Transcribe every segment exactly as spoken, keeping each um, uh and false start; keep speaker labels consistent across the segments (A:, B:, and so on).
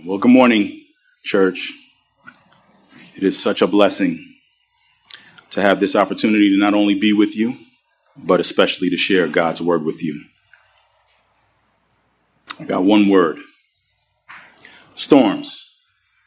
A: Well, good morning, church. It is such a blessing to have this opportunity to not only be with you, but especially to share God's word with you. I got one word: storms.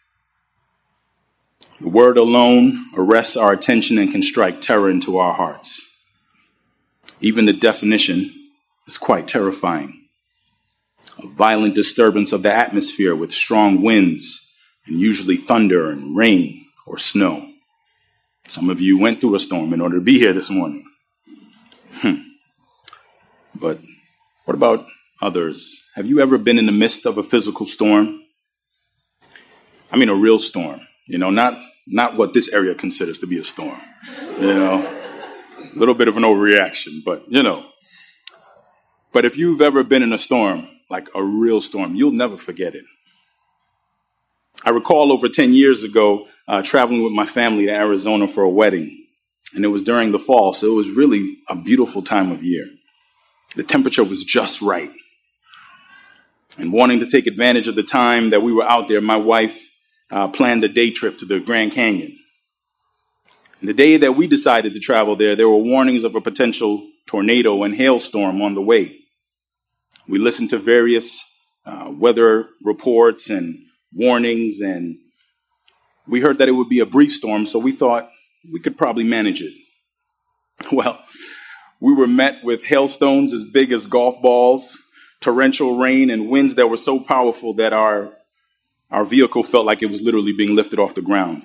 A: The word alone arrests our attention and can strike terror into our hearts. Even the definition is quite terrifying. A violent disturbance of the atmosphere with strong winds and usually thunder and rain or snow. Some of you went through a storm in order to be here this morning. Hmm. But what about others? Have you ever been in the midst of a physical storm? I mean, a real storm, you know, not, not what this area considers to be a storm, you know, a little bit of an overreaction, but you know, but if you've ever been in a storm, like a real storm, you'll never forget it. I recall over ten years ago, uh, traveling with my family to Arizona for a wedding, and it was during the fall, so it was really a beautiful time of year. The temperature was just right. And wanting to take advantage of the time that we were out there, my wife uh, planned a day trip to the Grand Canyon. And the day that we decided to travel there, there were warnings of a potential tornado and hailstorm on the way. We listened to various uh, weather reports and warnings, and we heard that it would be a brief storm, so we thought we could probably manage it. Well, we were met with hailstones as big as golf balls, torrential rain, and winds that were so powerful that our, our vehicle felt like it was literally being lifted off the ground.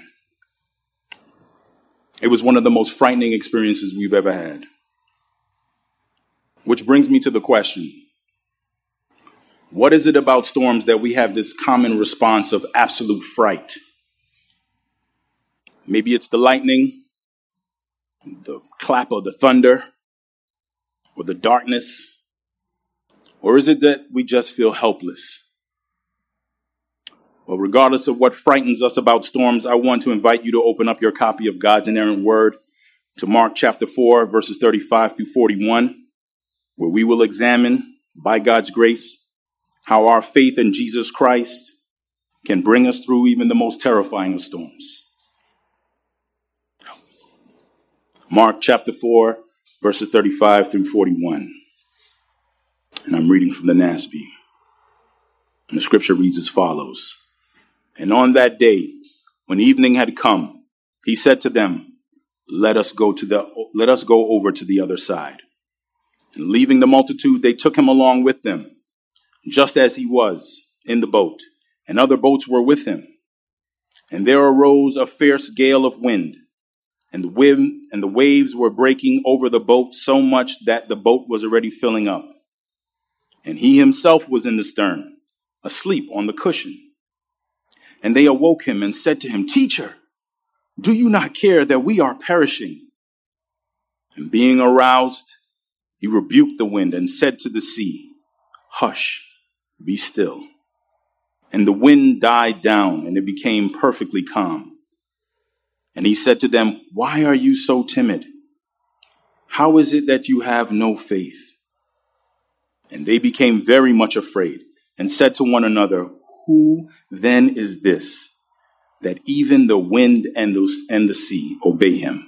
A: It was one of the most frightening experiences we've ever had. Which brings me to the question: what is it about storms that we have this common response of absolute fright? Maybe it's the lightning, the clap of the thunder, or the darkness. Or is it that we just feel helpless? Well, regardless of what frightens us about storms, I want to invite you to open up your copy of God's inerrant word to Mark chapter four, verses thirty-five through forty-one, where we will examine, by God's grace, how our faith in Jesus Christ can bring us through even the most terrifying of storms. Mark chapter four, verses thirty-five through forty-one. And I'm reading from the N A S B. And the scripture reads as follows: And on that day, when evening had come, he said to them, Let us go to the, let us go over to the other side. And leaving the multitude, they took him along with them, just as he was in the boat, and other boats were with him. And there arose a fierce gale of wind, and the wind and the waves were breaking over the boat so much that the boat was already filling up. And he himself was in the stern, asleep on the cushion. And they awoke him and said to him, Teacher, do you not care that we are perishing? And being aroused, he rebuked the wind and said to the sea, Hush, be still. And the wind died down, and it became perfectly calm. And he said to them, Why are you so timid? How is it that you have no faith? And they became very much afraid and said to one another, Who then is this, that even the wind and the, and the sea obey him?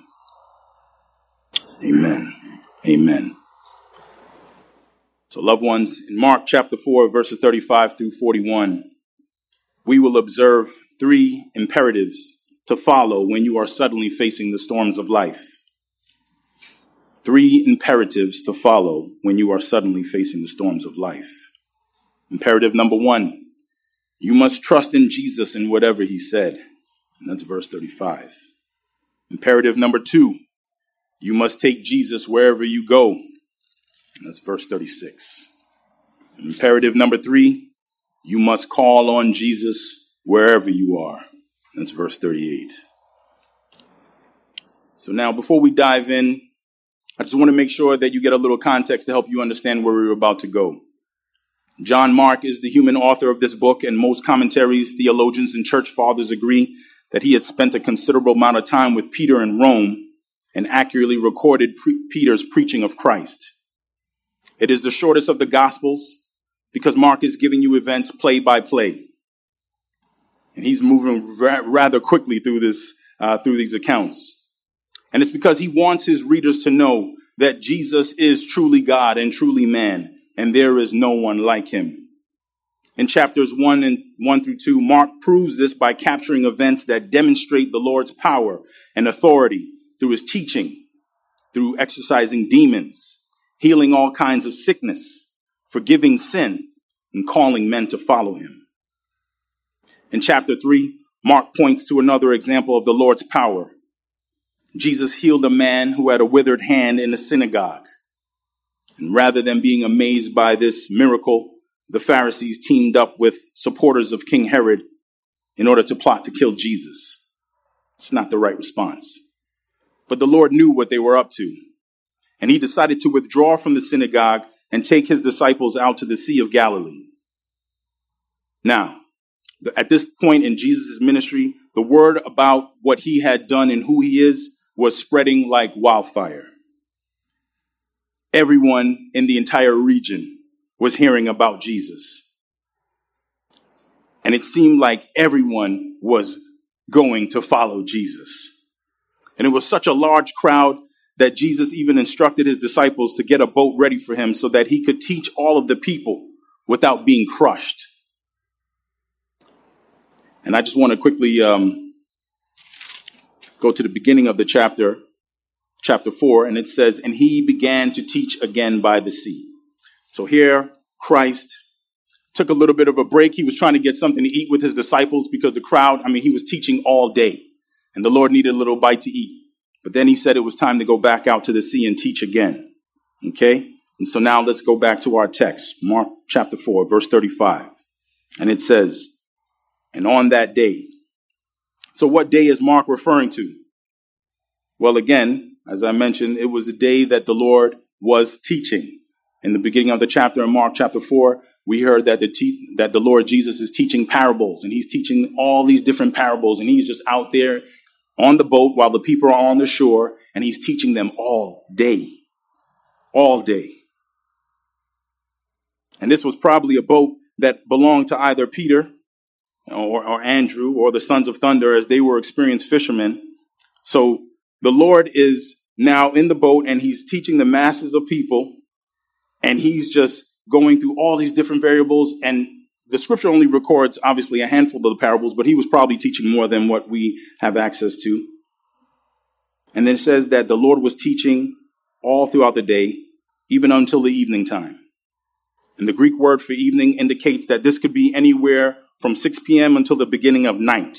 A: Amen. Amen. So, loved ones, in Mark chapter four, verses thirty-five through forty-one, we will observe three imperatives to follow when you are suddenly facing the storms of life. Three imperatives to follow when you are suddenly facing the storms of life. Imperative number one, you must trust in Jesus in whatever he said. And that's verse thirty-five. Imperative number two, you must take Jesus wherever you go. And that's verse thirty-six. Imperative number three, you must call on Jesus wherever you are. That's verse thirty-eight. So now, before we dive in, I just want to make sure that you get a little context to help you understand where we're about to go. John Mark is the human author of this book, and most commentaries, theologians, and church fathers agree that he had spent a considerable amount of time with Peter in Rome and accurately recorded pre- Peter's preaching of Christ. It is the shortest of the Gospels because Mark is giving you events play by play. And he's moving ra- rather quickly through this, uh, through these accounts. And it's because he wants his readers to know that Jesus is truly God and truly man, and there is no one like him. In chapters one and one through two, Mark proves this by capturing events that demonstrate the Lord's power and authority through his teaching, through exorcising demons, healing all kinds of sickness, forgiving sin, and calling men to follow him. In chapter three, Mark points to another example of the Lord's power. Jesus healed a man who had a withered hand in the synagogue. And rather than being amazed by this miracle, the Pharisees teamed up with supporters of King Herod in order to plot to kill Jesus. It's not the right response. But the Lord knew what they were up to, and he decided to withdraw from the synagogue and take his disciples out to the Sea of Galilee. Now, at this point in Jesus' ministry, the word about what he had done and who he is was spreading like wildfire. Everyone in the entire region was hearing about Jesus. And it seemed like everyone was going to follow Jesus. And it was such a large crowd that Jesus even instructed his disciples to get a boat ready for him so that he could teach all of the people without being crushed. And I just want to quickly um, go to the beginning of the chapter, chapter four, and it says, and he began to teach again by the sea. So here, Christ took a little bit of a break. He was trying to get something to eat with his disciples because the crowd, I mean, he was teaching all day and the Lord needed a little bite to eat. But then he said it was time to go back out to the sea and teach again. Okay. And so now let's go back to our text, Mark chapter four, verse thirty-five. And it says, and on that day. So what day is Mark referring to? Well, again, as I mentioned, it was the day that the Lord was teaching. In the beginning of the chapter in Mark chapter four, we heard that the te- that the Lord Jesus is teaching parables, and he's teaching all these different parables, and he's just out there on the boat while the people are on the shore, and he's teaching them all day, all day. And this was probably a boat that belonged to either Peter or, or Andrew or the sons of thunder, as they were experienced fishermen. So the Lord is now in the boat, and he's teaching the masses of people. And he's just going through all these different variables. And the scripture only records, obviously, a handful of the parables, but he was probably teaching more than what we have access to. And then it says that the Lord was teaching all throughout the day, even until the evening time. And the Greek word for evening indicates that this could be anywhere from six p.m. until the beginning of night.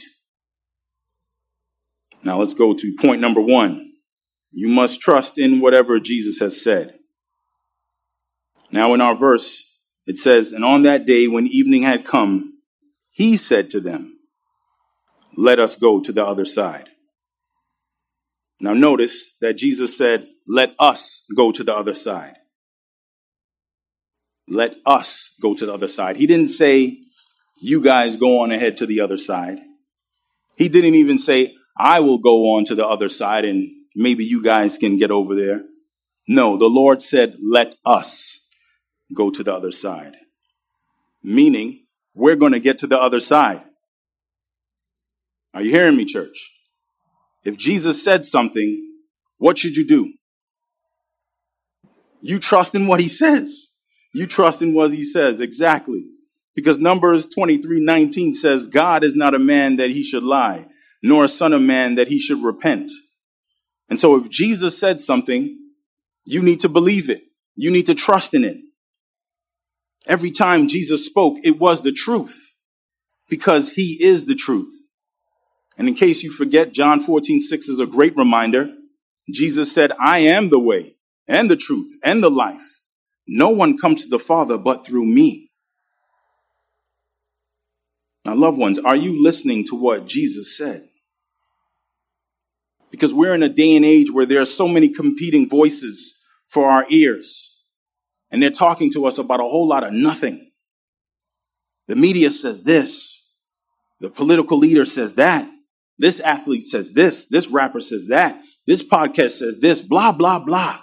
A: Now let's go to point number one. You must trust in whatever Jesus has said. Now in our verse, it says, and on that day when evening had come, he said to them, let us go to the other side. Now notice that Jesus said, let us go to the other side. Let us go to the other side. He didn't say, you guys go on ahead to the other side. He didn't even say, I will go on to the other side and maybe you guys can get over there. No, the Lord said, let us go to the other side. Meaning, we're going to get to the other side. Are you hearing me, church? If Jesus said something, what should you do? You trust in what he says. You trust in what he says. Exactly. Because Numbers twenty-three nineteen says, God is not a man that he should lie, nor a son of man that he should repent. And so if Jesus said something, you need to believe it. You need to trust in it. Every time Jesus spoke, it was the truth because he is the truth. And in case you forget, John fourteen six is a great reminder. Jesus said, I am the way and the truth and the life. No one comes to the Father but through me. Now, loved ones, are you listening to what Jesus said? Because we're in a day and age where there are so many competing voices for our ears. And they're talking to us about a whole lot of nothing. The media says this. The political leader says that. This athlete says this. This rapper says that. This podcast says this. Blah, blah, blah.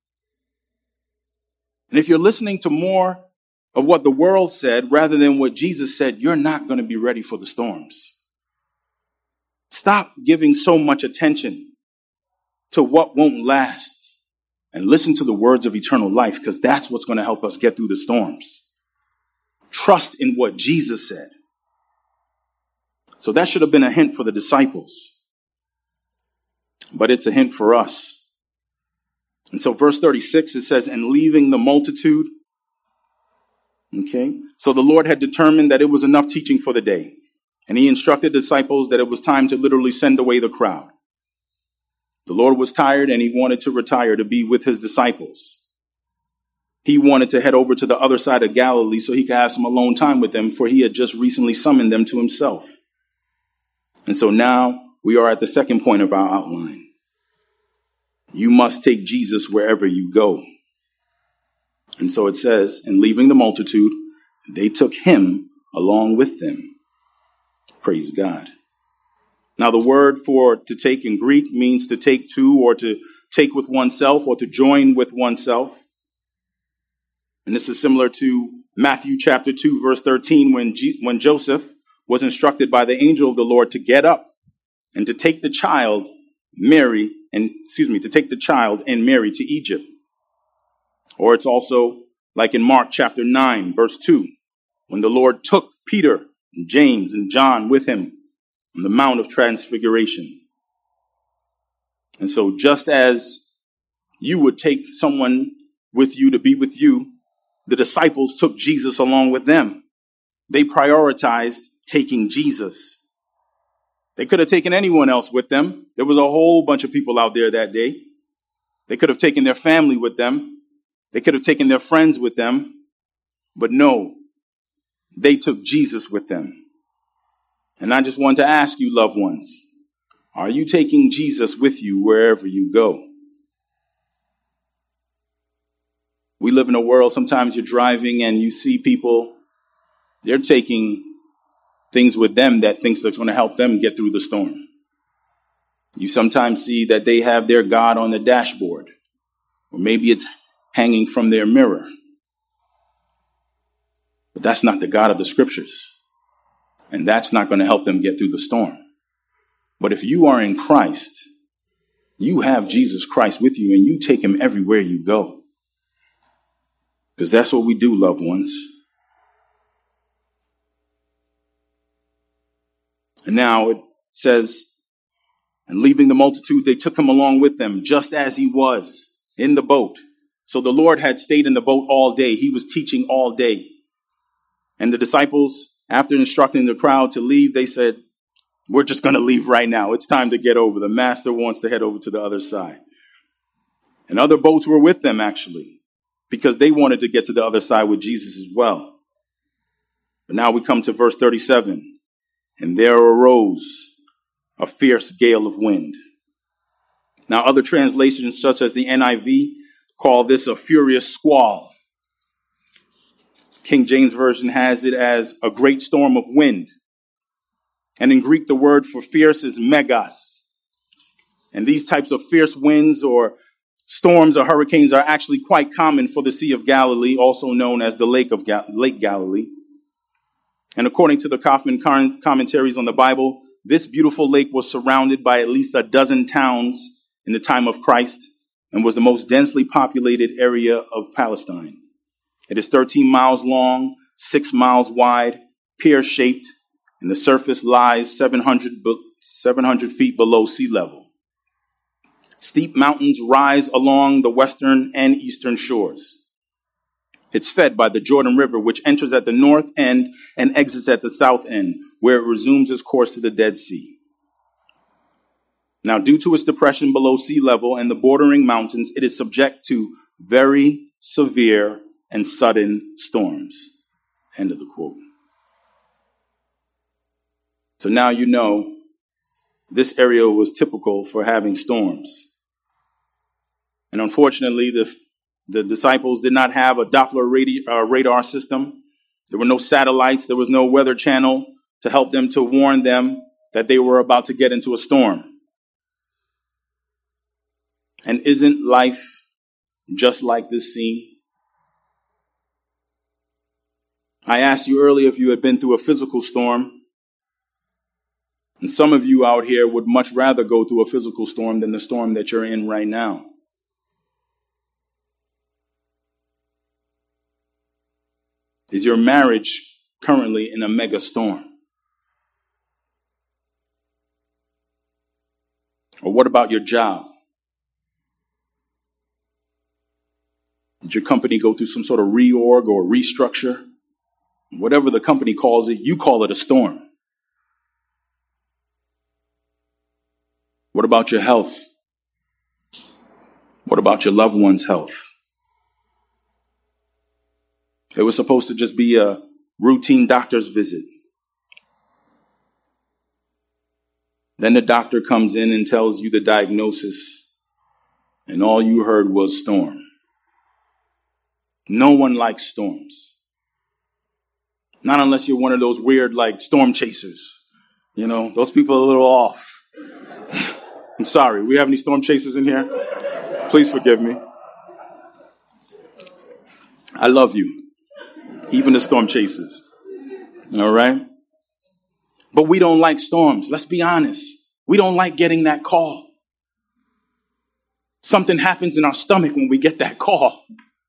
A: And if you're listening to more of what the world said rather than what Jesus said, you're not going to be ready for the storms. Stop giving so much attention to what won't last and listen to the words of eternal life, because that's what's going to help us get through the storms. Trust in what Jesus said. So that should have been a hint for the disciples, but it's a hint for us. And so verse thirty-six, it says, and leaving the multitude. Okay. So the Lord had determined that it was enough teaching for the day. And he instructed the disciples that it was time to literally send away the crowd. The Lord was tired and he wanted to retire to be with his disciples. He wanted to head over to the other side of Galilee so he could have some alone time with them, for he had just recently summoned them to himself. And so now we are at the second point of our outline. You must take Jesus wherever you go. And so it says, and leaving the multitude, they took him along with them. Praise God. Now, the word for to take in Greek means to take to, or to take with oneself, or to join with oneself. And this is similar to Matthew chapter two, verse thirteen, when, G- when Joseph was instructed by the angel of the Lord to get up and to take the child, Mary, and excuse me, to take the child and Mary to Egypt. Or it's also like in Mark chapter nine, verse two, when the Lord took Peter and James and John with him on the Mount of Transfiguration. And so just as you would take someone with you to be with you, the disciples took Jesus along with them. They prioritized taking Jesus. They could have taken anyone else with them. There was a whole bunch of people out there that day. They could have taken their family with them. They could have taken their friends with them. But no, they took Jesus with them. And I just want to ask you, loved ones, are you taking Jesus with you wherever you go? We live in a world, sometimes you're driving and you see people, they're taking things with them that thinks that's going to help them get through the storm. You sometimes see that they have their God on the dashboard, or maybe it's hanging from their mirror. But that's not the God of the scriptures. And that's not going to help them get through the storm. But if you are in Christ, you have Jesus Christ with you and you take him everywhere you go. Because that's what we do, loved ones. And now it says, and leaving the multitude, they took him along with them, just as he was in the boat. So the Lord had stayed in the boat all day. He was teaching all day. And the disciples, after instructing the crowd to leave, they said, we're just going to leave right now. It's time to get over. The master wants to head over to the other side. And other boats were with them, actually, because they wanted to get to the other side with Jesus as well. But now we come to verse thirty-seven. And there arose a fierce gale of wind. Now, other translations, such as the N I V, call this a furious squall. King James Version has it as a great storm of wind. And in Greek, the word for fierce is megas. And these types of fierce winds or storms or hurricanes are actually quite common for the Sea of Galilee, also known as the Lake of Ga- Lake Galilee. And according to the Kaufman commentaries on the Bible, this beautiful lake was surrounded by at least a dozen towns in the time of Christ and was the most densely populated area of Palestine. It is thirteen miles long, six miles wide, pear-shaped, and the surface lies seven hundred, seven hundred feet below sea level. Steep mountains rise along the western and eastern shores. It's fed by the Jordan River, which enters at the north end and exits at the south end, where it resumes its course to the Dead Sea. Now, due to its depression below sea level and the bordering mountains, it is subject to very severe and sudden storms. End of the quote. So now you know this area was typical for having storms. And unfortunately, the, the disciples did not have a Doppler radi- uh, radar system. There were no satellites. There was no weather channel to help them, to warn them that they were about to get into a storm. And isn't life just like this scene? I asked you earlier if you had been through a physical storm. And some of you out here would much rather go through a physical storm than the storm that you're in right now. Is your marriage currently in a mega storm? Or what about your job? Did your company go through some sort of reorg or restructure? Whatever the company calls it, you call it a storm. What about your health? What about your loved one's health? It was supposed to just be a routine doctor's visit. Then the doctor comes in and tells you the diagnosis, and all you heard was storm. No one likes storms. Not unless you're one of those weird, like, storm chasers. You know, those people are a little off. I'm sorry. We have any storm chasers in here? Please forgive me. I love you. Even the storm chasers. All right? But we don't like storms. Let's be honest. We don't like getting that call. Something happens in our stomach when we get that call.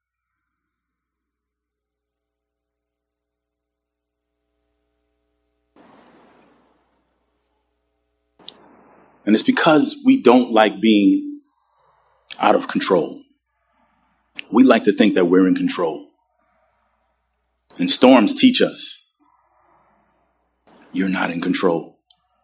A: And it's because we don't like being out of control. We like to think that we're in control. And storms teach us, you're not in control.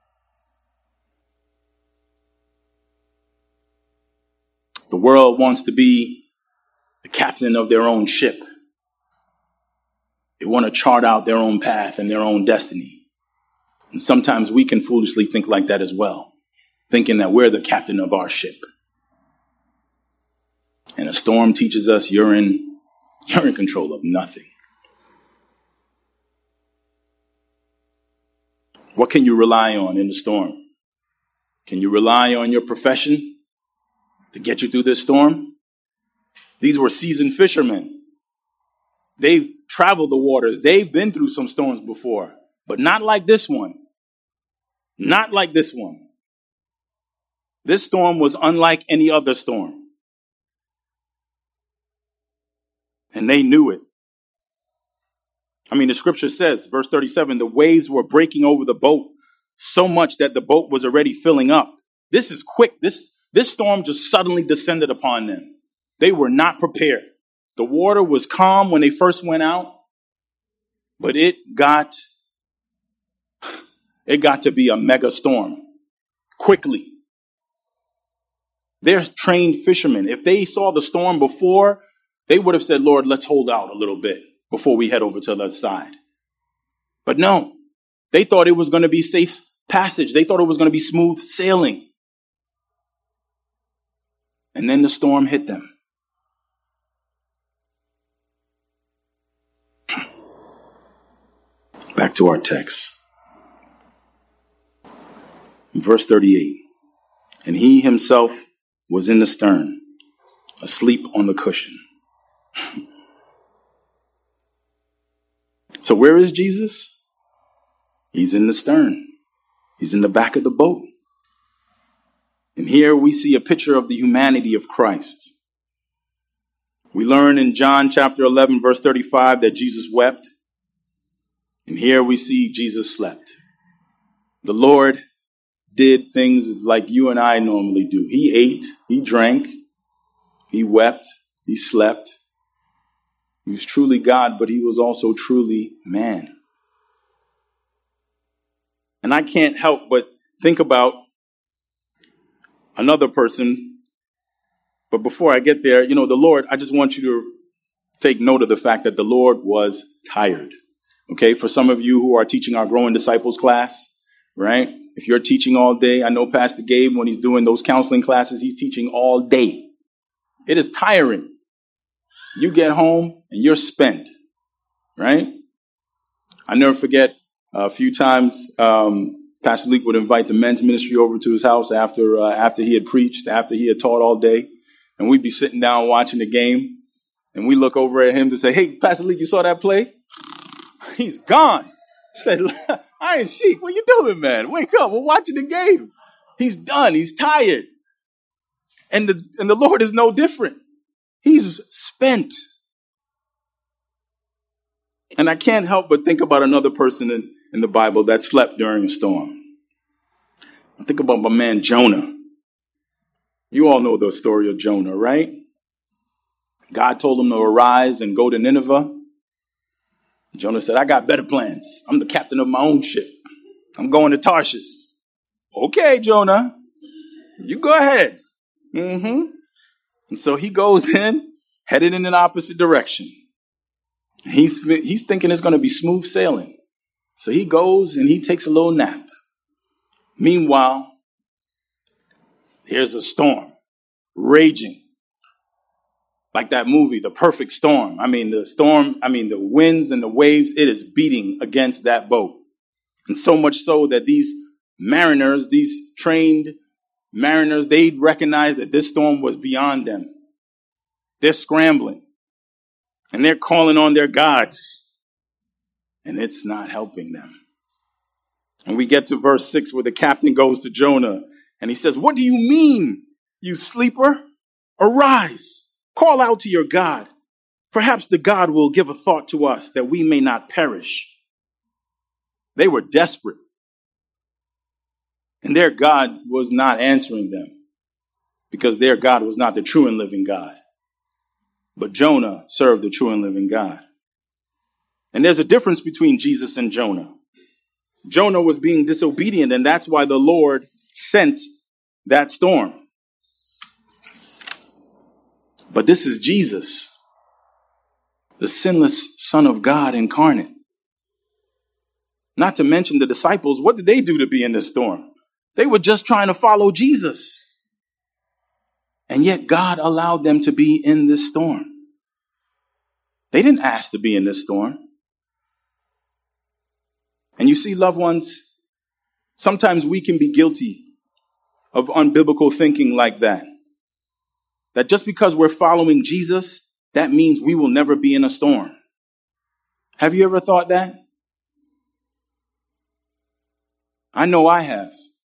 A: The world wants to be the captain of their own ship. They want to chart out their own path and their own destiny. And sometimes we can foolishly think like that as well, thinking that we're the captain of our ship. And a storm teaches us you're in, you're in control of nothing. What can you rely on in the storm? Can you rely on your profession to get you through this storm? These were seasoned fishermen. They've traveled the waters. They've been through some storms before, but not like this one. Not like this one. This storm was unlike any other storm. And they knew it. I mean, the scripture says, verse thirty-seven, the waves were breaking over the boat so much that the boat was already filling up. This is quick. This, this storm just suddenly descended upon them. They were not prepared. The water was calm when they first went out, but it got, it got to be a mega storm quickly. They're trained fishermen. If they saw the storm before, they would have said, Lord, let's hold out a little bit before we head over to the other side. But no, they thought it was going to be safe passage. They thought it was going to be smooth sailing. And then the storm hit them. Back to our text. Verse thirty-eight. And he himself was in the stern, asleep on the cushion. So where is Jesus? He's in the stern. He's in the back of the boat. And here we see a picture of the humanity of Christ. We learn in John chapter eleven, verse thirty-five, that Jesus wept. And here we see Jesus slept. The Lord did things like you and I normally do. He ate, he drank, he wept, he slept. He was truly God, but he was also truly man. And I can't help but think about another person. But before I get there, you know, the Lord, I just want you to take note of the fact that the Lord was tired. Okay, for some of you who are teaching our Growing Disciples class, right? If you're teaching all day, I know Pastor Gabe, when he's doing those counseling classes, he's teaching all day. It is tiring. You get home and you're spent, right? I never forget a few times um, Pastor Leek would invite the men's ministry over to his house after uh, after he had preached, after he had taught all day, and we'd be sitting down watching the game, and we look over at him to say, "Hey, Pastor Leek, you saw that play? He's gone." I said, Iron Sheik, what you doing, man? Wake up. We're watching the game. He's done. He's tired. And the, and the Lord is no different. He's spent. And I can't help but think about another person in, in the Bible that slept during a storm. I think about my man Jonah. You all know the story of Jonah, right? God told him to arise and go to Nineveh. Jonah said, I got better plans. I'm the captain of my own ship. I'm going to Tarshish. Okay, Jonah, you go ahead. Mm-hmm. And so he goes in, headed in an opposite direction. He's, he's thinking it's going to be smooth sailing. So he goes and he takes a little nap. Meanwhile, there's a storm raging. Like that movie, The Perfect Storm. I mean, the storm, I mean, the winds and the waves, it is beating against that boat. And so much so that these mariners, these trained mariners, they recognize that this storm was beyond them. They're scrambling and they're calling on their gods, and it's not helping them. And we get to verse six where the captain goes to Jonah and he says, what do you mean, you sleeper? Arise. Call out to your God. Perhaps the God will give a thought to us that we may not perish. They were desperate. And their God was not answering them because their God was not the true and living God. But Jonah served the true and living God. And there's a difference between Jesus and Jonah. Jonah was being disobedient, and that's why the Lord sent that storm. But this is Jesus, the sinless Son of God incarnate. Not to mention the disciples. What did they do to be in this storm? They were just trying to follow Jesus. And yet God allowed them to be in this storm. They didn't ask to be in this storm. And you see, loved ones, sometimes we can be guilty of unbiblical thinking like that. That just because we're following Jesus, that means we will never be in a storm. Have you ever thought that? I know I have.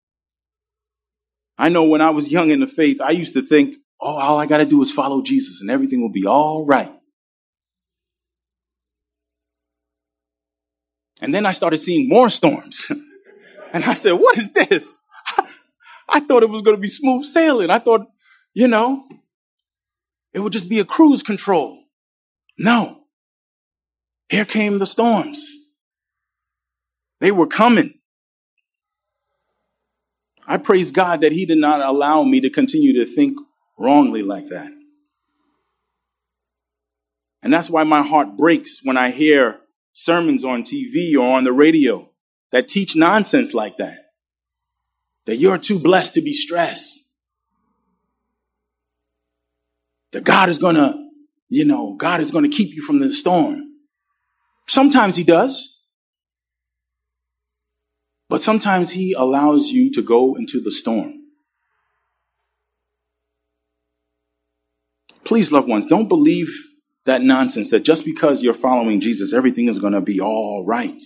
A: I know when I was young in the faith, I used to think, oh, all I got to do is follow Jesus and everything will be all right. And then I started seeing more storms. And I said, what is this? I thought it was going to be smooth sailing. I thought, you know, it would just be a cruise control. No. Here came the storms. They were coming. I praise God that he did not allow me to continue to think wrongly like that. And that's why my heart breaks when I hear sermons on T V or on the radio that teach nonsense like that. That you're too blessed to be stressed. That God is going to, you know, God is going to keep you from the storm. Sometimes he does. But sometimes he allows you to go into the storm. Please, loved ones, don't believe that nonsense that just because you're following Jesus, everything is going to be all right.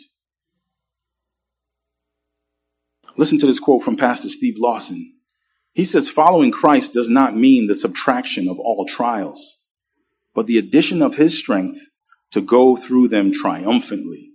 A: Listen to this quote from Pastor Steve Lawson. He says, following Christ does not mean the subtraction of all trials, but the addition of his strength to go through them triumphantly.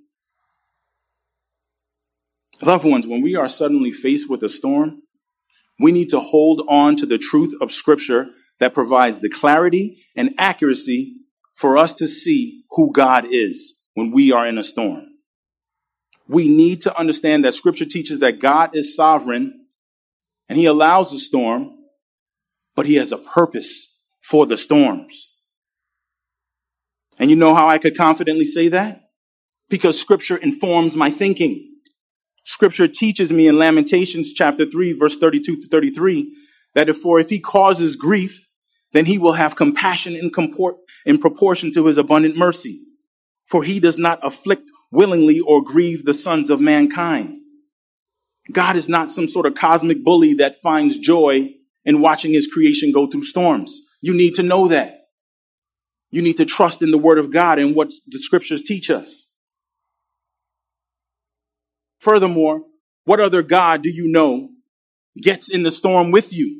A: Loved ones, when we are suddenly faced with a storm, we need to hold on to the truth of Scripture that provides the clarity and accuracy for us to see who God is when we are in a storm. We need to understand that Scripture teaches that God is sovereign and he allows the storm, but he has a purpose for the storms. And you know how I could confidently say that? Because Scripture informs my thinking. Scripture teaches me in Lamentations chapter three, verse thirty-two to thirty-three, that if for if he causes grief, then he will have compassion in, comport, in proportion to his abundant mercy. For he does not afflict willingly or grieve the sons of mankind. God is not some sort of cosmic bully that finds joy in watching his creation go through storms. You need to know that. You need to trust in the word of God and what the scriptures teach us. Furthermore, what other God do you know gets in the storm with you?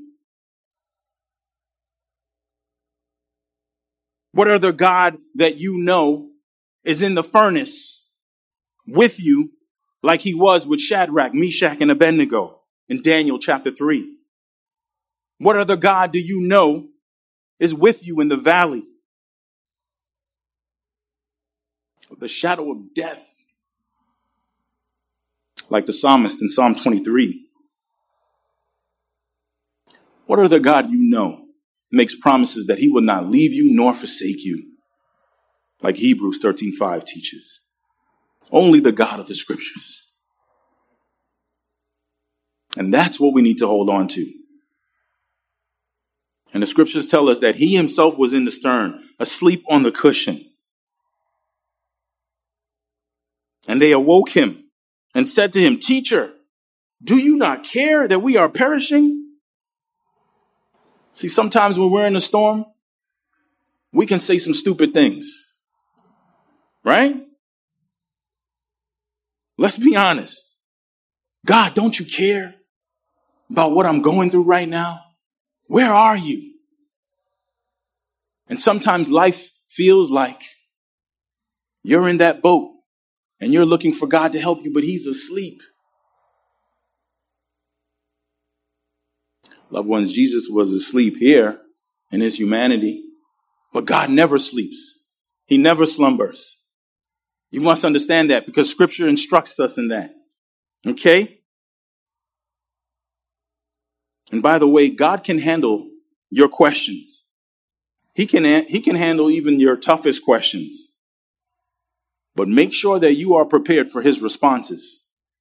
A: What other God that you know is in the furnace with you like he was with Shadrach, Meshach, and Abednego in Daniel chapter three? What other God do you know is with you in the valley of the shadow of death? Like the psalmist in Psalm twenty-three. What other God you know makes promises that he will not leave you nor forsake you? Like Hebrews thirteen five teaches. Only the God of the scriptures. And that's what we need to hold on to. And the scriptures tell us that he himself was in the stern, asleep on the cushion. And they awoke him and said to him, "Teacher, do you not care that we are perishing?" See, sometimes when we're in a storm, we can say some stupid things, right? Let's be honest. God, don't you care about what I'm going through right now? Where are you? And sometimes life feels like you're in that boat and you're looking for God to help you, but he's asleep. Loved ones, Jesus was asleep here in his humanity, but God never sleeps. He never slumbers. You must understand that because scripture instructs us in that. Okay? And by the way, God can handle your questions. He can, he can handle even your toughest questions. But make sure that you are prepared for his responses.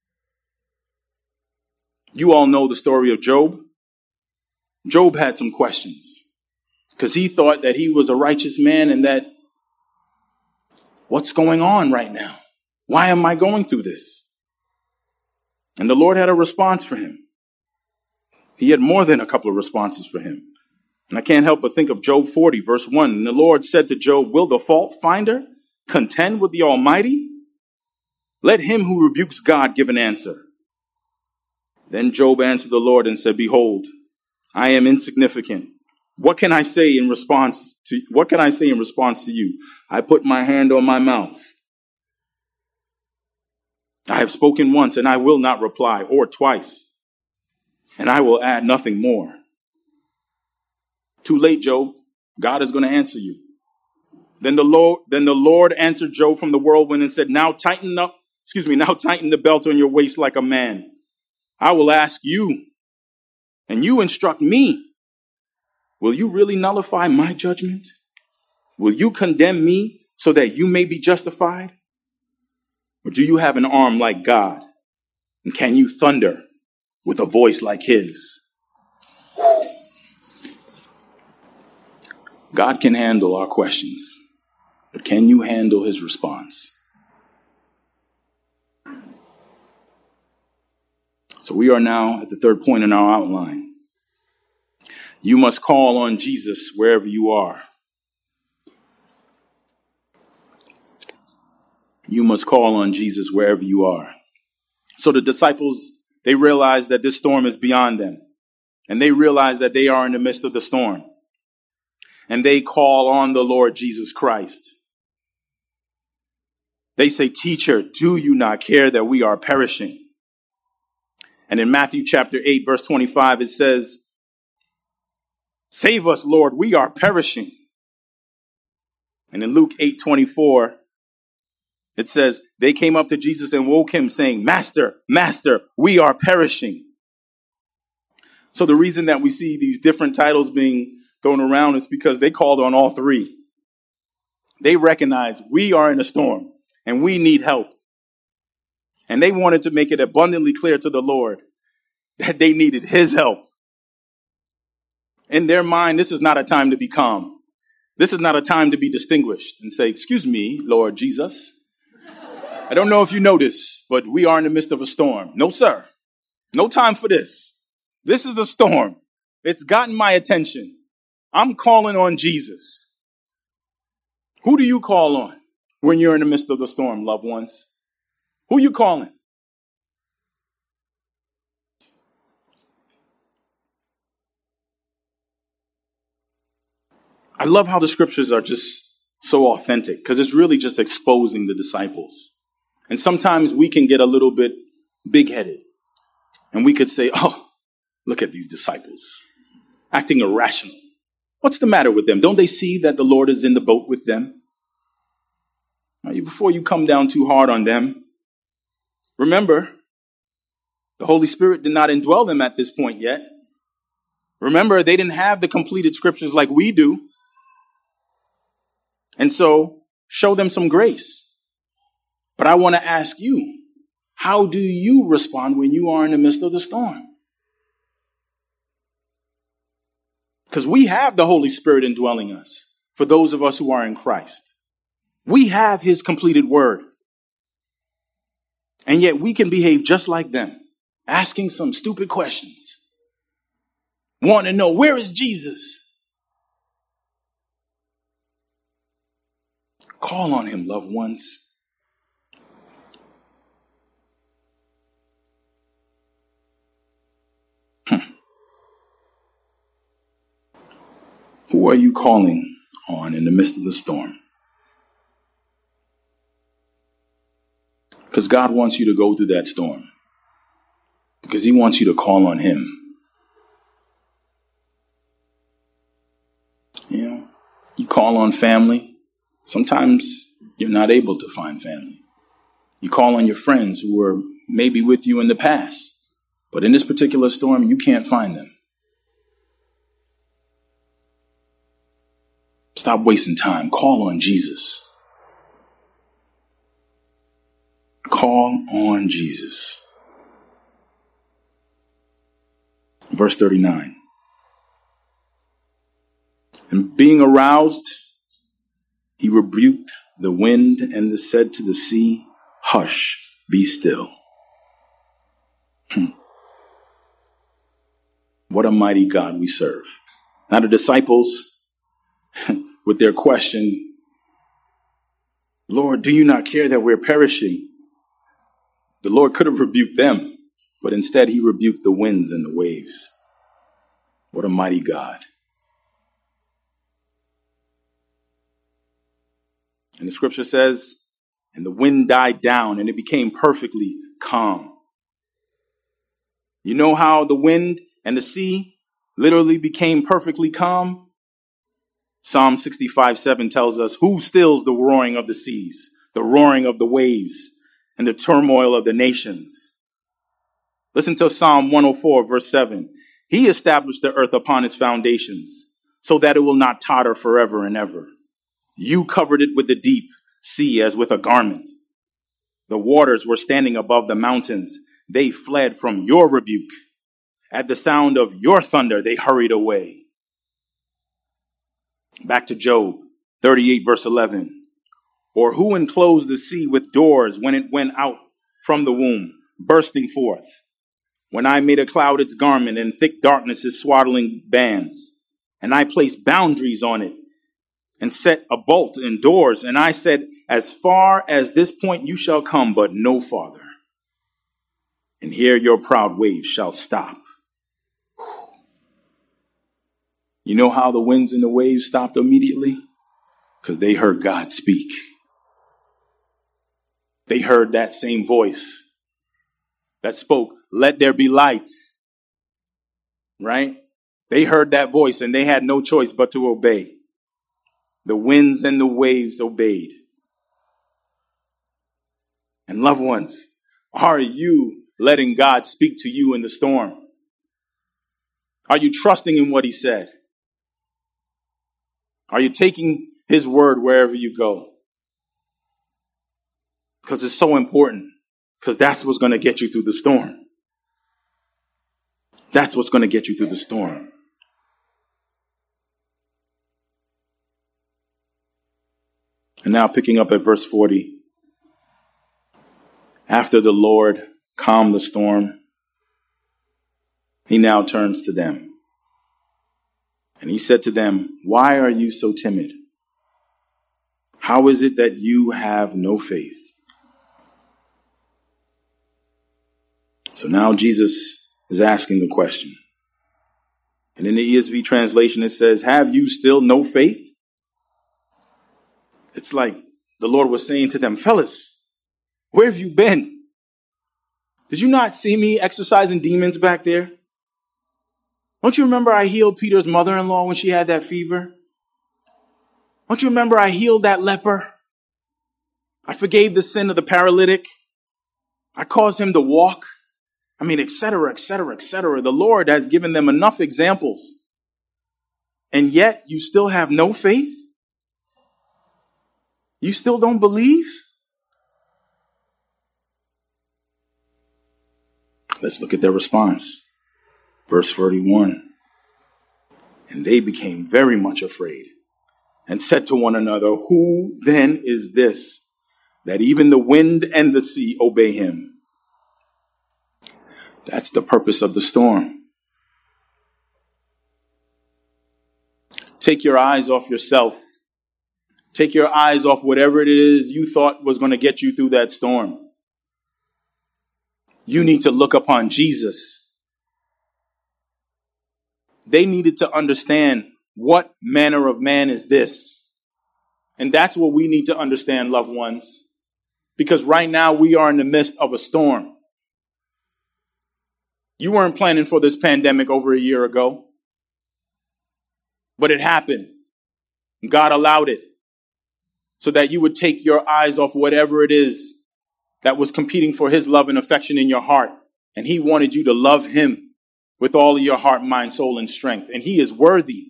A: You all know the story of Job. Job had some questions because he thought that he was a righteous man and that what's going on right now? Why am I going through this? And the Lord had a response for him. He had more than a couple of responses for him. And I can't help but think of Job forty, verse one. And the Lord said to Job, "Will the fault finder contend with the Almighty? Let him who rebukes God give an answer." Then Job answered the Lord and said, "Behold, I am insignificant. What can I say in response to, what can I say in response to you? I put my hand on my mouth. I have spoken once and I will not reply, or twice, and I will add nothing more." Too late, Job. God is going to answer you. Then the Lord, then the Lord answered Job from the whirlwind and said, "Now tighten up, excuse me, now tighten the belt on your waist like a man. I will ask you, and you instruct me. Will you really nullify my judgment? Will you condemn me so that you may be justified? Or do you have an arm like God? And can you thunder with a voice like his?" God can handle our questions, but can you handle his response? So we are now at the third point in our outline. You must call on Jesus wherever you are. You must call on Jesus wherever you are. So the disciples, they realize that this storm is beyond them. And they realize that they are in the midst of the storm. And they call on the Lord Jesus Christ. They say, "Teacher, do you not care that we are perishing?" And in Matthew chapter eight, verse twenty-five, it says, "Save us, Lord, we are perishing." And in Luke eight twenty-four, it says, they came up to Jesus and woke him saying, "Master, Master, we are perishing." So the reason that we see these different titles being thrown around is because they called on all three. They recognize we are in a storm and we need help. And they wanted to make it abundantly clear to the Lord that they needed his help. In their mind, this is not a time to be calm. This is not a time to be distinguished and say, "Excuse me, Lord Jesus. I don't know if you know this, but we are in the midst of a storm." No, sir. No time for this. This is a storm. It's gotten my attention. I'm calling on Jesus. Who do you call on when you're in the midst of the storm, loved ones? Who you calling? I love how the scriptures are just so authentic because it's really just exposing the disciples. And sometimes we can get a little bit big-headed and we could say, oh, look at these disciples acting irrational. What's the matter with them? Don't they see that the Lord is in the boat with them? Now, before you come down too hard on them, remember, the Holy Spirit did not indwell them at this point yet. Remember, they didn't have the completed scriptures like we do. And so show them some grace. But I want to ask you, how do you respond when you are in the midst of the storm? Because we have the Holy Spirit indwelling us for those of us who are in Christ. We have his completed word. And yet we can behave just like them, asking some stupid questions. Want to know, where is Jesus? Call on him, loved ones. Who are you calling on in the midst of the storm? Because God wants you to go through that storm. Because he wants you to call on him. You know, you call on family. Sometimes you're not able to find family. You call on your friends who were maybe with you in the past. But in this particular storm, you can't find them. Stop wasting time. Call on Jesus. Call on Jesus. Verse thirty-nine. And being aroused, he rebuked the wind and said to the sea, hush, be still. Hmm. What a mighty God we serve. Now the disciples, with their question, Lord, do you not care that we're perishing? The Lord could have rebuked them, but instead he rebuked the winds and the waves. What a mighty God. And the scripture says, and the wind died down and it became perfectly calm. You know how the wind and the sea literally became perfectly calm? Psalm sixty-five seven tells us, who stills the roaring of the seas, the roaring of the waves, and the turmoil of the nations? Listen to Psalm one oh four, verse seven. He established the earth upon its foundations, so that it will not totter forever and ever. You covered it with the deep sea as with a garment. The waters were standing above the mountains. They fled from your rebuke. At the sound of your thunder, they hurried away. Back to Job thirty-eight, verse eleven. Or who enclosed the sea with doors when it went out from the womb, bursting forth? When I made a cloud its garment and thick darkness its swaddling bands, and I placed boundaries on it and set a bolt in doors, and I said, as far as this point you shall come, but no farther. And here your proud waves shall stop. You know how the winds and the waves stopped immediately? Because they heard God speak. They heard that same voice that spoke, let there be light. Right? They heard that voice and they had no choice but to obey. The winds and the waves obeyed. And loved ones, are you letting God speak to you in the storm? Are you trusting in what he said? Are you taking his word wherever you go? Because it's so important. Because that's what's going to get you through the storm. That's what's going to get you through the storm. And now picking up at verse forty. After the Lord calmed the storm, he now turns to them. And he said to them, why are you so timid? How is it that you have no faith? So now Jesus is asking the question. And in the E S V translation, it says, have you still no faith? It's like the Lord was saying to them, fellas, where have you been? Did you not see me exorcising demons back there? Don't you remember I healed Peter's mother-in-law when she had that fever? Don't you remember I healed that leper? I forgave the sin of the paralytic. I caused him to walk. I mean, et cetera, et cetera, et cetera. The Lord has given them enough examples. And yet you still have no faith? You still don't believe? Let's look at their response. Verse thirty-one. And they became very much afraid and said to one another, who then is this, that even the wind and the sea obey him? That's the purpose of the storm. Take your eyes off yourself. Take your eyes off whatever it is you thought was going to get you through that storm. You need to look upon Jesus. They needed to understand, what manner of man is this? And that's what we need to understand, loved ones. Because right now we are in the midst of a storm. You weren't planning for this pandemic over a year ago. But it happened. God allowed it so that you would take your eyes off whatever it is that was competing for his love and affection in your heart. And he wanted you to love him with all of your heart, mind, soul, and strength. And he is worthy.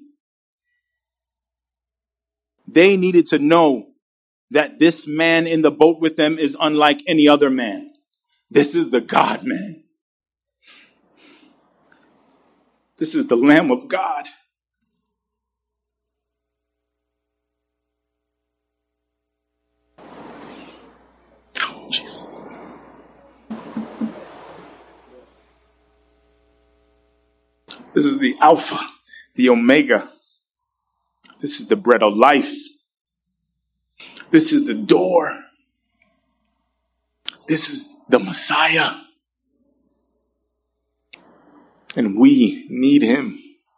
A: They needed to know that this man in the boat with them is unlike any other man. This is the God man. This is the Lamb of God. Oh, Jesus. This is the Alpha, the Omega. This is the bread of life. This is the door. This is the Messiah. And we need him.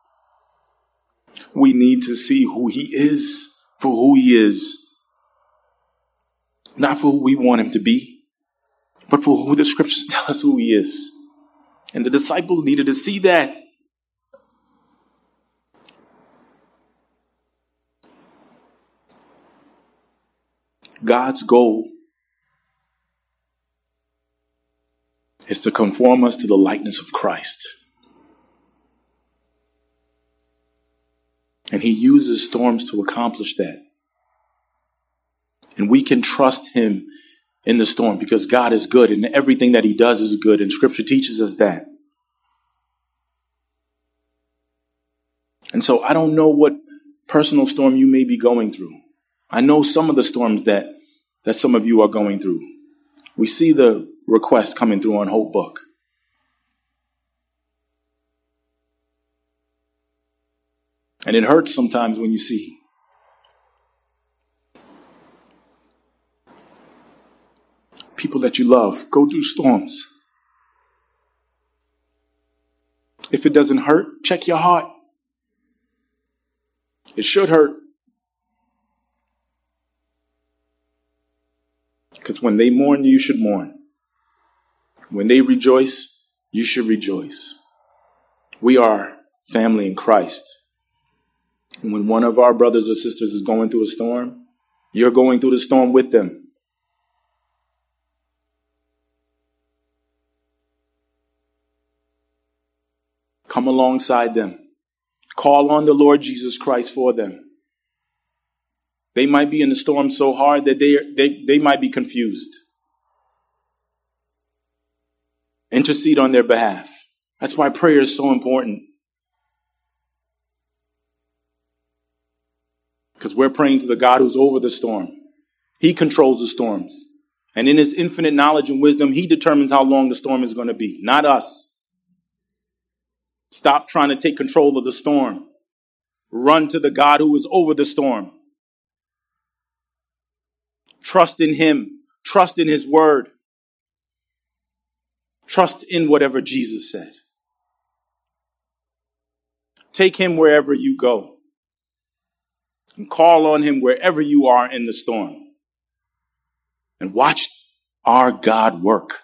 A: We need to see who he is for who he is. Not for who we want him to be, but for who the scriptures tell us who he is. And the disciples needed to see that. God's goal is to conform us to the likeness of Christ. And he uses storms to accomplish that. And we can trust him in the storm because God is good and everything that he does is good. And scripture teaches us that. And so I don't know what personal storm you may be going through. I know some of the storms that, that some of you are going through. We see the requests coming through on Hope Book. And it hurts sometimes when you see people that you love go through storms. If it doesn't hurt, check your heart. It should hurt. Because when they mourn, you should mourn. When they rejoice, you should rejoice. We are family in Christ. And when one of our brothers or sisters is going through a storm, you're going through the storm with them. Come alongside them. Call on the Lord Jesus Christ for them. They might be in the storm so hard that they, they, they might be confused. Intercede on their behalf. That's why prayer is so important. Because we're praying to the God who's over the storm. He controls the storms. And in his infinite knowledge and wisdom, he determines how long the storm is going to be, not us. Stop trying to take control of the storm. Run to the God who is over the storm. Trust in him. Trust in his word. Trust in whatever Jesus said. Take him wherever you go. And call on him wherever you are in the storm. And watch our God work.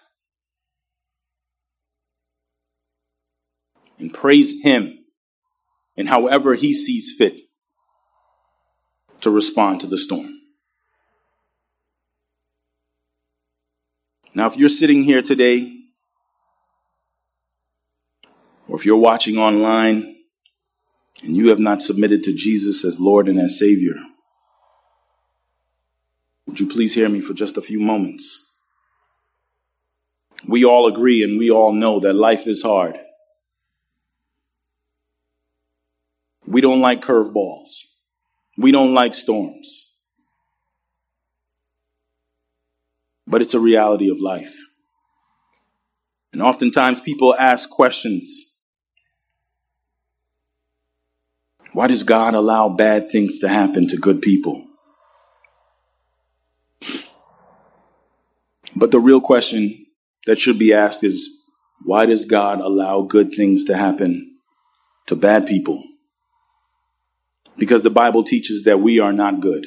A: And praise him in however he sees fit to respond to the storm. Now, if you're sitting here today, or if you're watching online and you have not submitted to Jesus as Lord and as Savior, would you please hear me for just a few moments? We all agree and we all know that life is hard. We don't like curveballs. We don't like storms. But it's a reality of life. And oftentimes people ask questions. Why does God allow bad things to happen to good people? But the real question that should be asked is, why does God allow good things to happen to bad people? Because the Bible teaches that we are not good.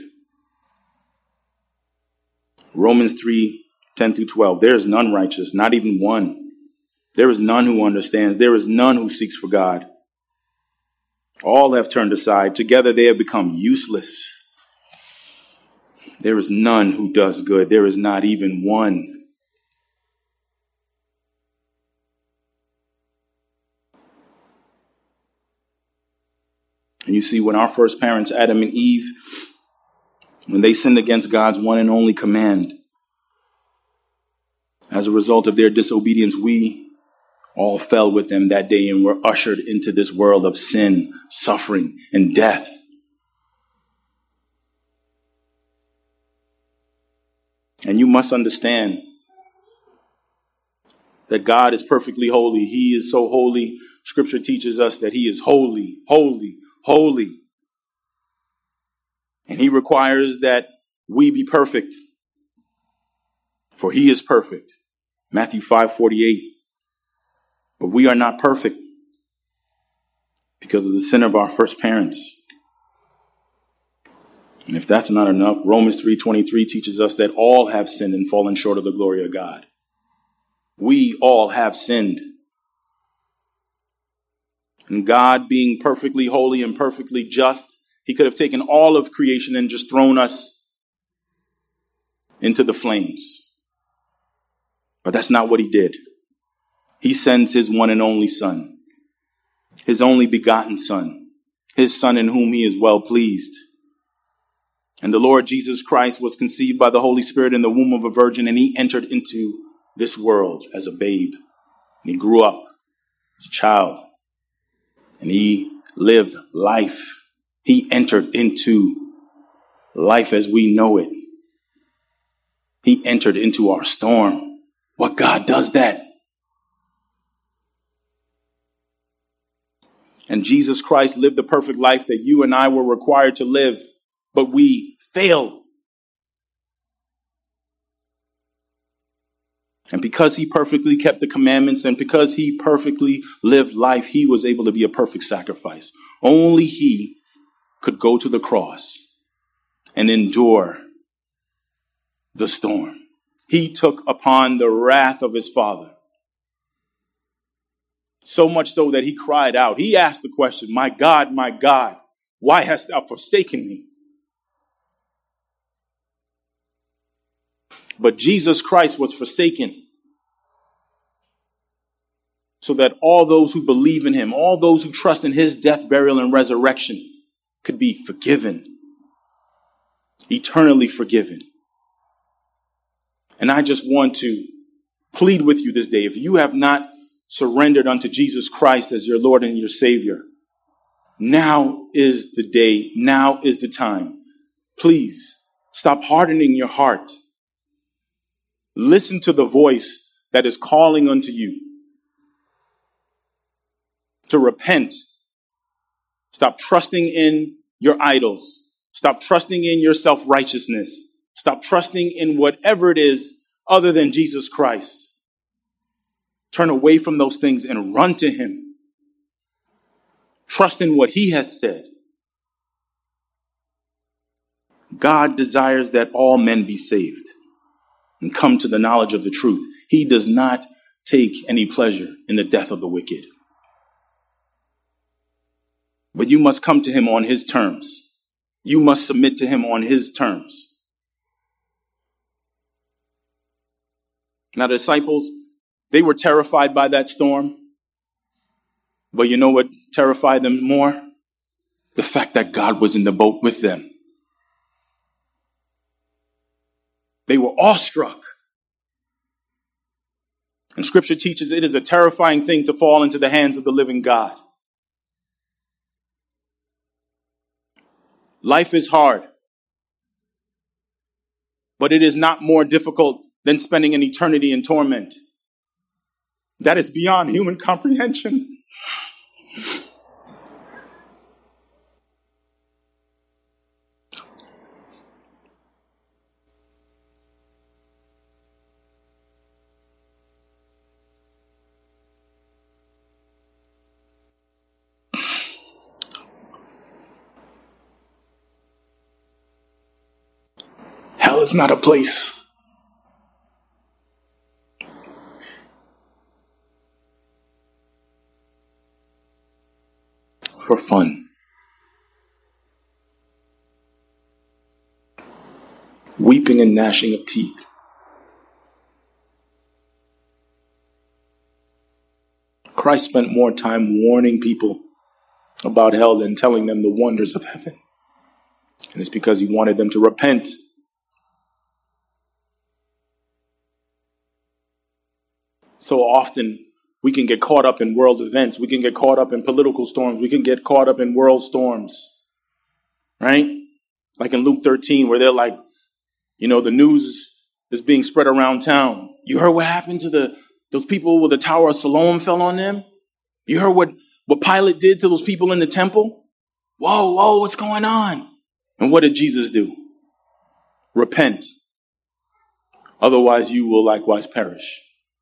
A: Romans three, ten through twelve. There is none righteous, not even one. There is none who understands. There is none who seeks for God. All have turned aside. Together they have become useless. There is none who does good. There is not even one. And you see, when our first parents, Adam and Eve, when they sinned against God's one and only command, as a result of their disobedience, we all fell with them that day and were ushered into this world of sin, suffering, and death. And you must understand that God is perfectly holy. He is so holy. Scripture teaches us that he is holy, holy, holy. And he requires that we be perfect, for he is perfect. Matthew five forty-eight. But we are not perfect because of the sin of our first parents. And if that's not enough, Romans three twenty-three teaches us that all have sinned and fallen short of the glory of God. We all have sinned. And God, being perfectly holy and perfectly just, he could have taken all of creation and just thrown us into the flames. But that's not what he did. He sends his one and only Son, his only begotten Son, his Son in whom he is well pleased. And the Lord Jesus Christ was conceived by the Holy Spirit in the womb of a virgin, and he entered into this world as a babe. And he grew up as a child, and he lived life. He entered into life as we know it. He entered into our storm. What God does that? And Jesus Christ lived the perfect life that you and I were required to live, but we failed. And because he perfectly kept the commandments and because he perfectly lived life, he was able to be a perfect sacrifice. Only he could go to the cross and endure the storm. He took upon the wrath of his Father. So much so that he cried out. He asked the question, "My God, my God, why hast thou forsaken me?" But Jesus Christ was forsaken so that all those who believe in him, all those who trust in his death, burial, and resurrection could be forgiven, eternally forgiven. And I just want to plead with you this day, if you have not surrendered unto Jesus Christ as your Lord and your Savior, now is the day, now is the time. Please stop hardening your heart. Listen to the voice that is calling unto you to repent. Stop trusting in your idols. Stop trusting in your self-righteousness. Stop trusting in whatever it is other than Jesus Christ. Turn away from those things and run to him. Trust in what he has said. God desires that all men be saved and come to the knowledge of the truth. He does not take any pleasure in the death of the wicked. But you must come to him on his terms. You must submit to him on his terms. Now, the disciples, they were terrified by that storm. But you know what terrified them more? The fact that God was in the boat with them. They were awestruck. And scripture teaches it is a terrifying thing to fall into the hands of the living God. Life is hard, but it is not more difficult than spending an eternity in torment. That is beyond human comprehension. Hell is not a place for fun. Weeping and gnashing of teeth. Christ spent more time warning people about hell than telling them the wonders of heaven. And it's because he wanted them to repent. So often we can get caught up in world events. We can get caught up in political storms. We can get caught up in world storms. Right? Like in Luke thirteen, where they're like, you know, the news is being spread around town. You heard what happened to the those people where the Tower of Siloam fell on them? You heard what, what Pilate did to those people in the temple? Whoa, whoa, what's going on? And what did Jesus do? Repent. Otherwise you will likewise perish.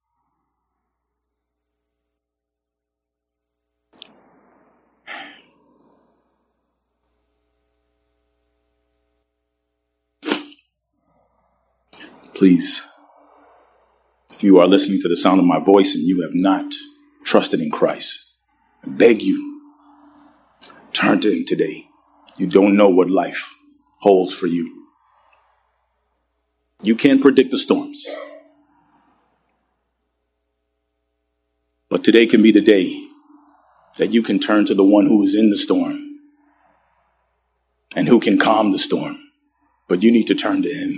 A: Please, if you are listening to the sound of my voice and you have not trusted in Christ, I beg you, turn to him today. You don't know what life holds for you. You can't predict the storms. But today can be the day that you can turn to the one who is in the storm and who can calm the storm. But you need to turn to him.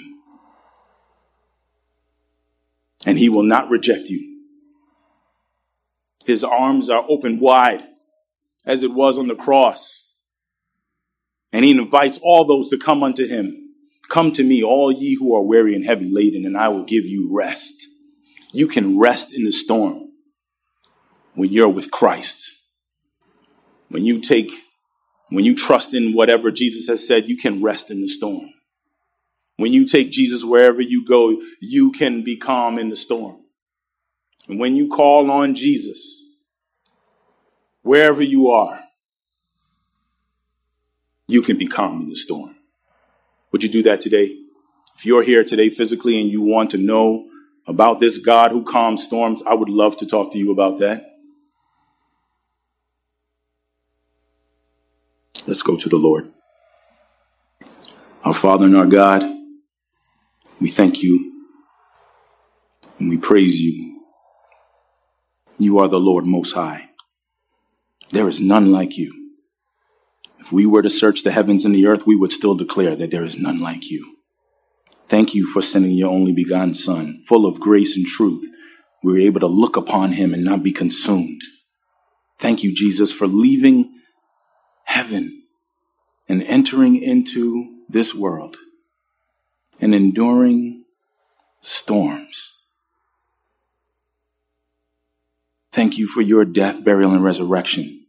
A: And he will not reject you. His arms are open wide, as it was on the cross. And he invites all those to come unto him. Come to me, all ye who are weary and heavy laden, and I will give you rest. You can rest in the storm when you're with Christ. When you take, when you trust in whatever Jesus has said, you can rest in the storm. When you take Jesus wherever you go, you can be calm in the storm. And when you call on Jesus, wherever you are, you can be calm in the storm. Would you do that today? If you're here today physically and you want to know about this God who calms storms, I would love to talk to you about that. Let's go to the Lord. Our Father and our God, we thank you and we praise you. You are the Lord Most High. There is none like you. If we were to search the heavens and the earth, we would still declare that there is none like you. Thank you for sending your only begotten Son, full of grace and truth. We were able to look upon him and not be consumed. Thank you, Jesus, for leaving heaven and entering into this world and enduring storms. Thank you for your death, burial, and resurrection.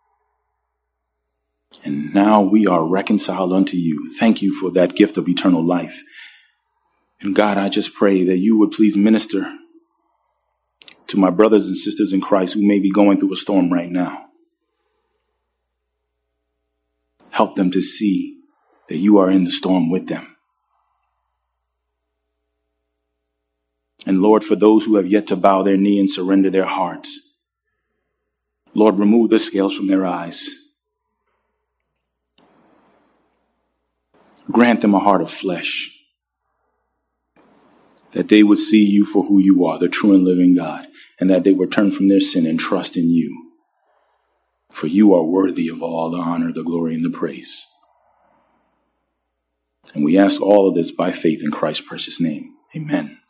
A: And now we are reconciled unto you. Thank you for that gift of eternal life. And God, I just pray that you would please minister to my brothers and sisters in Christ who may be going through a storm right now. Help them to see that you are in the storm with them. And Lord, for those who have yet to bow their knee and surrender their hearts, Lord, remove the scales from their eyes. Grant them a heart of flesh, that they would see you for who you are, the true and living God, and that they would turn from their sin and trust in you. For you are worthy of all the honor, the glory, and the praise. And we ask all of this by faith in Christ's precious name. Amen.